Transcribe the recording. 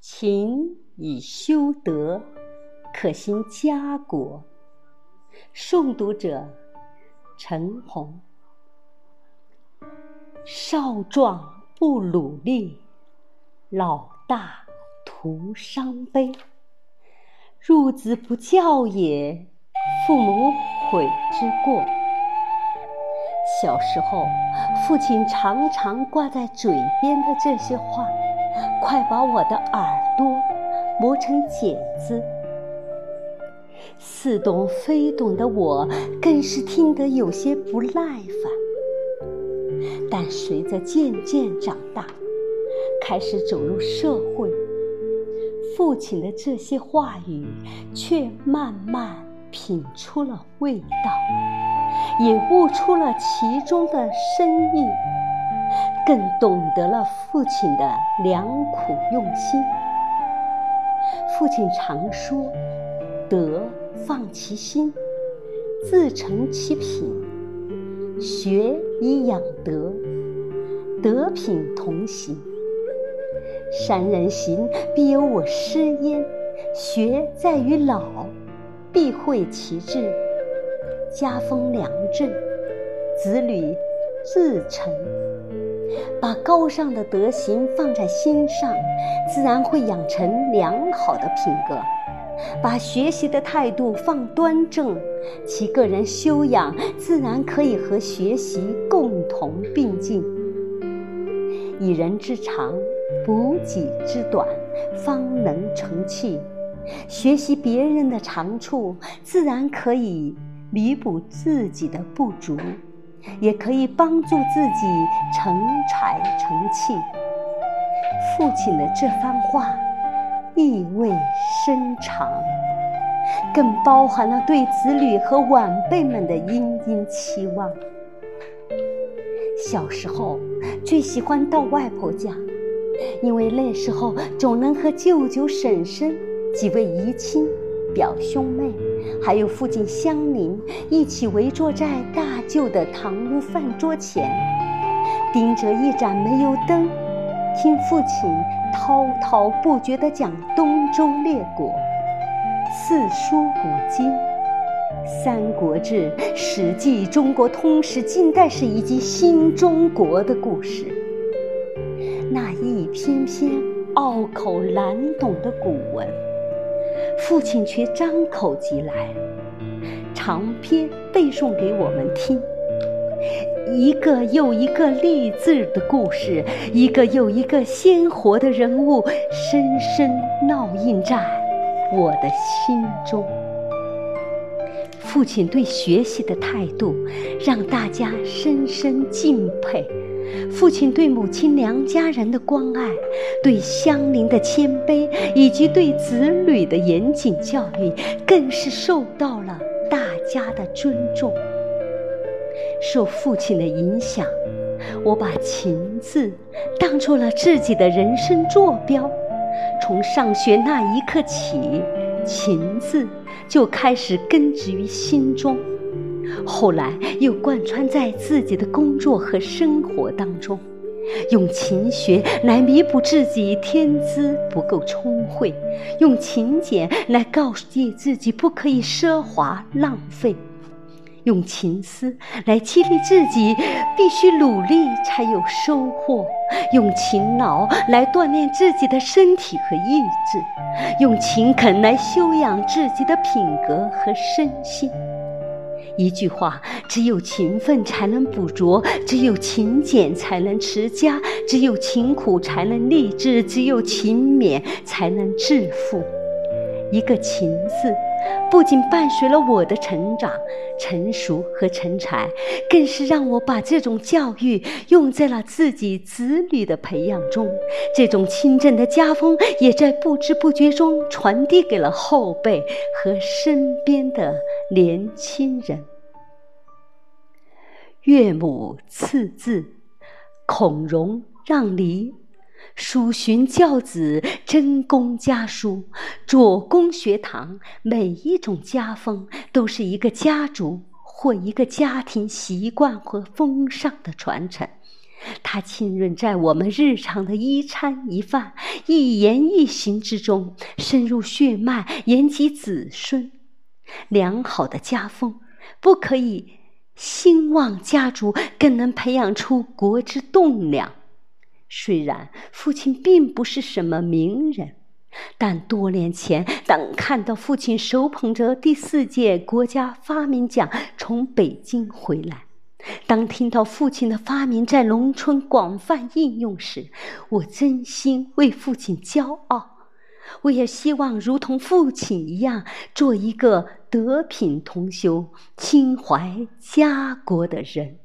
勤以修德，可兴家国。诵读者陈红。少壮不努力，老大徒伤悲。孺子不教也，父母悔之过。小时候，父亲常常挂在嘴边的这些话，快把我的耳朵磨成茧子。似懂非懂的我，更是听得有些不耐烦。但随着渐渐长大，开始走入社会，父亲的这些话语却慢慢品出了味道，也悟出了其中的深意，更懂得了父亲的良苦用心。父亲常说，德放其心，自成其品，学以养德，德品同行。善人行，必有我师焉，学在于老，必会其志。家风良正，子女自成。把高尚的德行放在心上，自然会养成良好的品格。把学习的态度放端正，其个人修养自然可以和学习共同并进。以人之长，补己之短，方能成器。学习别人的长处，自然可以弥补自己的不足，也可以帮助自己成才成器。父亲的这番话意味深长，更包含了对子女和晚辈们的殷殷期望。小时候最喜欢到外婆家，因为那时候总能和舅舅婶婶、几位姨亲、表兄妹还有附近乡邻一起围坐在大舅的堂屋饭桌前，盯着一盏煤油灯，听父亲滔滔不绝地讲东周列国、四书五经、三国志、史记、中国通史、近代史以及新中国的故事。那一篇篇拗口难懂的古文，父亲却张口即来，长篇背诵给我们听，一个又一个励志的故事，一个又一个鲜活的人物，深深烙印在我的心中。父亲对学习的态度让大家深深敬佩，父亲对母亲娘家人的关爱，对乡邻的谦卑，以及对子女的严谨教育，更是受到了大家的尊重。受父亲的影响，我把勤字当作了自己的人生坐标。从上学那一刻起，勤字就开始根植于心中，后来又贯穿在自己的工作和生活当中，用勤学来弥补自己天资不够聪慧，用勤俭来告诫自己不可以奢华浪费，用勤思来激励自己必须努力才有收获，用勤劳来锻炼自己的身体和意志，用勤恳来修养自己的品格和身心。一句话，只有勤奋才能补拙，只有勤俭才能持家，只有勤苦才能立志，只有勤勉才能致富。一个勤字不仅伴随了我的成长、成熟和成才，更是让我把这种教育用在了自己子女的培养中，这种清正的家风也在不知不觉中传递给了后辈和身边的年轻人。岳母刺字，孔融让梨，蜀寻教子，真公家书，左公学堂，每一种家风都是一个家族或一个家庭习惯和风尚的传承。它浸润在我们日常的一餐一饭， 一言一行之中，深入血脉，延及子孙。良好的家风不可以兴旺家族，更能培养出国之栋梁。虽然父亲并不是什么名人，但多年前，当看到父亲手捧着第4届国家发明奖从北京回来，当听到父亲的发明在农村广泛应用时，我真心为父亲骄傲。我也希望如同父亲一样，做一个德品同修、亲怀家国的人。